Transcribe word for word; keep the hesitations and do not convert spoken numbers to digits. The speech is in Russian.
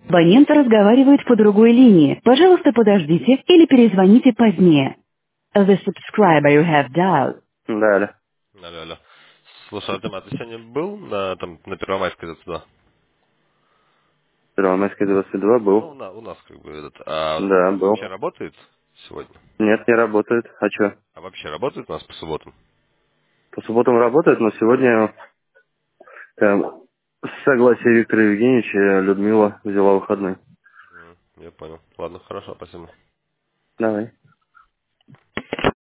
Абонент разговаривает по другой линии. Пожалуйста, подождите или перезвоните позднее. The subscriber you have dialed. Да, алло. Алло, алло. Слушай, Артем, а ты сегодня был на, там, на Первомайской двадцать два? Первомайский двадцать два Ну, был. на, у нас как бы этот. А Да, был. вообще работает сегодня? Нет, не работает. А что? А вообще работает у нас по субботам? По субботам работает, но сегодня там, с согласия Виктора Евгеньевича Людмила взяла выходной. М, Я понял. Ладно, хорошо, спасибо. Давай.